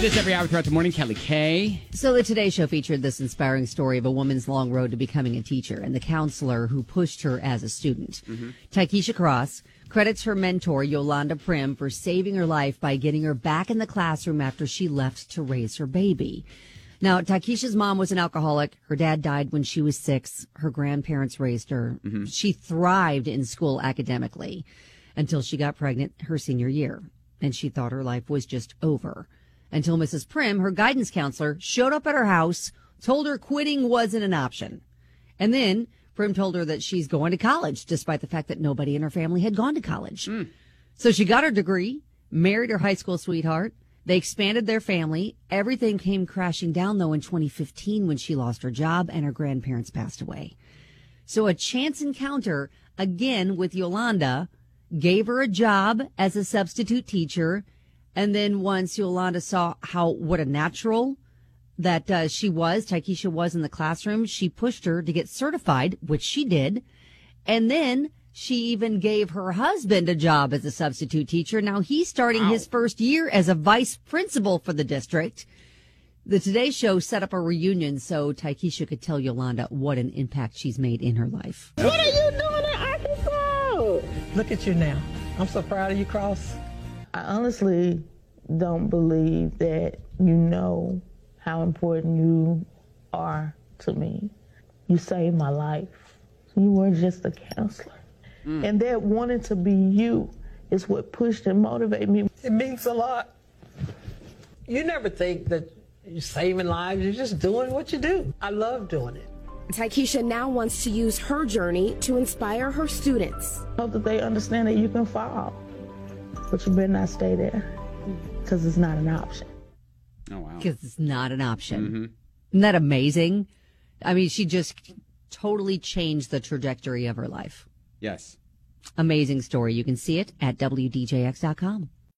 this every hour throughout the morning. Kelly Kay. So the Today Show featured this inspiring story of a woman's long road to becoming a teacher and the counselor who pushed her as a student. Taikisha Cross credits her mentor, Yolanda Prim, for saving her life by getting her back in the classroom after she left to raise her baby. Now, Taikisha's mom was an alcoholic. Her dad died when she was 6. Her grandparents raised her. She thrived in school academically until she got pregnant her senior year, and she thought her life was just over. Until Mrs. Prim, her guidance counselor, showed up at her house, told her quitting wasn't an option. And then Prim told her that she's going to college, despite the fact that nobody in her family had gone to college. So she got her degree, married her high school sweetheart. They expanded their family. Everything came crashing down, though, in 2015 when she lost her job and her grandparents passed away. So a chance encounter, again, with Yolanda, gave her a job as a substitute teacher. And then once Yolanda saw what a natural that Taikisha was in the classroom, she pushed her to get certified, which she did. And then she even gave her husband a job as a substitute teacher. Now he's starting his first year as a vice principal for the district. The Today Show set up a reunion so Taikisha could tell Yolanda what an impact she's made in her life. What are you doing in Arkansas? Look at you now. I'm so proud of you, Cross. I honestly don't believe that you know how important you are to me. You saved my life. You weren't just a counselor. And that wanting to be you is what pushed and motivated me. It means a lot. You never think that you're saving lives. You're just doing what you do. I love doing it. Taikisha now wants to use her journey to inspire her students. I hope that they understand that you can fall, but you better not stay there because it's not an option. Oh, wow. Because it's not an option. Isn't that amazing? I mean, she just totally changed the trajectory of her life. Yes. Amazing story. You can see it at WDJX.com.